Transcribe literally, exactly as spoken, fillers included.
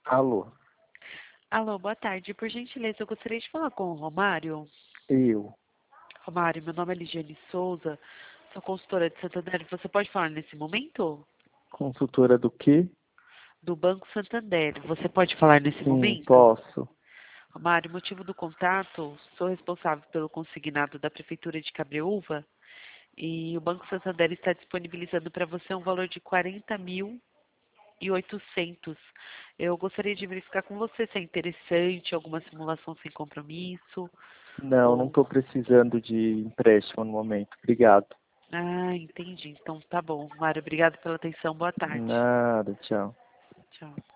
Alô, Alô, boa tarde. Por gentileza, eu gostaria de falar com o Romário. eu, Romário, meu nome é Ligiane Souza, sou consultora de Santander. Você pode falar nesse momento? consultora do quê? Do Banco Santander. Você pode falar nesse Sim, momento? posso. Romário, motivo do contato, sou responsável pelo consignado da Prefeitura de Cabreúva e o Banco Santander está disponibilizando para você um valor de quarenta mil e oitocentos. Eu gostaria de verificar com você se é interessante, alguma simulação sem compromisso. Não, não Ou... estou precisando de empréstimo no momento. Obrigado. Ah, entendi. Então tá bom. Mário, obrigado pela atenção. Boa tarde. Nada, tchau. Tchau.